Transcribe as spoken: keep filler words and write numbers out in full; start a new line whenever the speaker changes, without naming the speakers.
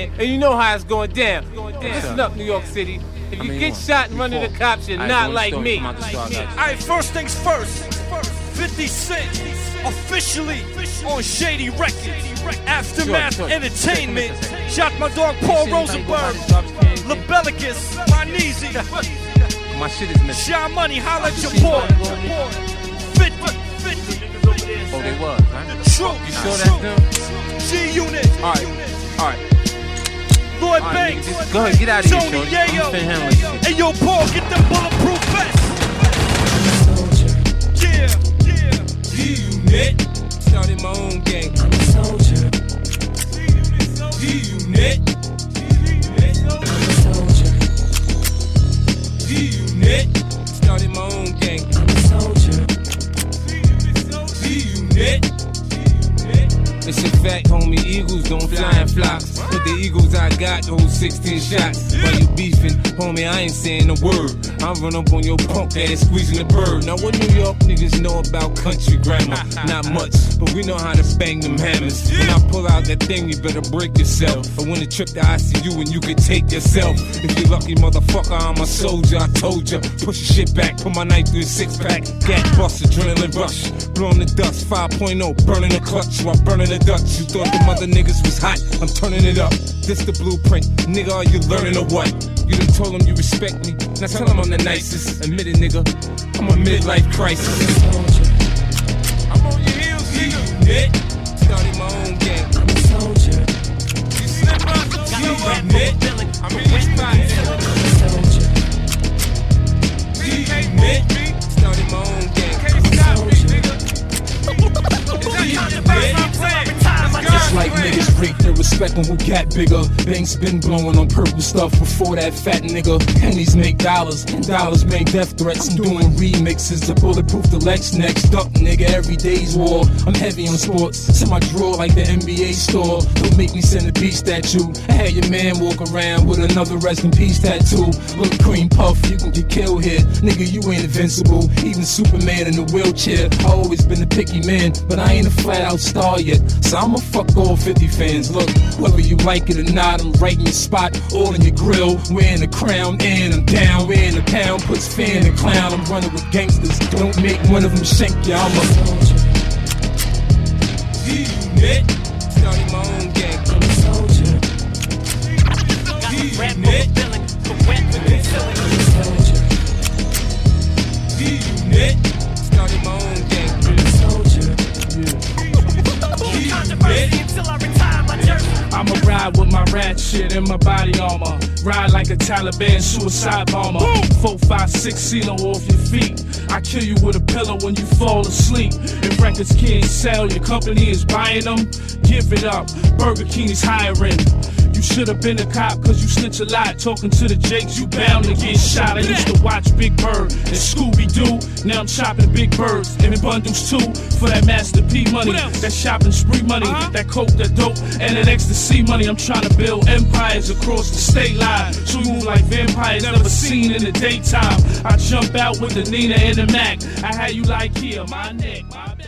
and you know how it's going down. Listen up, New York City. If you I mean, get shot in front of the cops, you're not like me.
Alright, first things first. fifty Cent officially on Shady Records. Aftermath sure, sure. Entertainment. Shot my dog Paul Rosenberg. LaBellicus, Ronisi.
My shit is missing.
Shy Money, holla at your boy. fifty, fifty.
Oh, they was, huh?
The truth.
You sure that's them?
G-Unit.
Alright, alright.
Lloyd
right,
Banks.
Nigga, just go ahead, get out of here, shorty. I'm finna handle this shit.
Hey, yo, Paul, get them bulletproof vests. Yeah, yeah.
G-Unit. Started my own gang. I'm a soldier. G-Unit. I'm a soldier. G-Unit. Started my own gang. I'm a soldier. G-Unit. It's a fact, homie, eagles don't fly in flocks. But the eagles I got, those sixteen shots. While you beefing, homie, I ain't saying a word. I run up on your punk ass, squeezing the bird. Now what New York niggas know about country grammar? Not much, but we know how to bang them hammers. When I pull out that thing, you better break yourself. I win a trip to I C U and you can take yourself. If you're lucky, motherfucker, I'm a soldier, I told ya. Push your shit back, put my knife through a six pack. Gat bust, adrenaline rush. Blowing the dust, five point oh, burning the clutch while burning the Dutch. You thought the mother niggas was hot, I'm turning it up. This the blueprint, nigga, are you learning or what? You done told them you respect me, now tell them I'm the nicest. Admit it, nigga, I'm a midlife crisis. I'm on your heels, nigga. Started my own gang. I'm a soldier. You slip up, G-Unit. I'm in your spot. I'm a soldier. G-Unit. Started my own gang. Can't stop me, nigga.
It's like niggas rate their respect on who got bigger. Banks been blowing on purple stuff before that fat nigga. Pennies make dollars, and dollars make death threats. I'm doing remixes to bulletproof the Lex next up, nigga. Every day's war. I'm heavy on sports. It's in my drawer like the N B A store. Don't make me send a beach statue. I had your man walk around with another rest in peace tattoo. Look, cream puff, you can get killed here. Nigga, you ain't invincible. Even Superman in a wheelchair. I always been a picky man, but I ain't a flat out star yet. So I'ma fuck all fifty fans. Look, whether you like it or not, I'm right in your spot, all in your grill. Wearing a crown and I'm down. Wearing a pound, puts fear in the clown. I'm running with gangsters. Don't make one of them shank ya. I'm a soldier.
G-Unit. Started my own gang. I'm a soldier. G-Unit. I'm a soldier. G-Unit. Started my own gang. I'm a soldier.
I'ma ride with my rat shit in my body armor. Ride like a Taliban suicide bomber. Four, five, six, seal off your feet. I kill you with a pillow when you fall asleep. If records can't sell, your company is buying them. Give it up, Burger King is hiring. You should've been a cop cause you snitch a lot. Talking to the Jakes, you bound to get shot. I used to watch Big Bird and Scooby-Doo. Now I'm chopping big birds in bundles too. For that Master P money, that shopping spree money, uh-huh. that coke, that dope, and that ecstasy money. I'm trying to build empires across the state line. So we move like vampires, never seen in the daytime. I jump out with the Nina and the Mac. I had you like here, my neck, my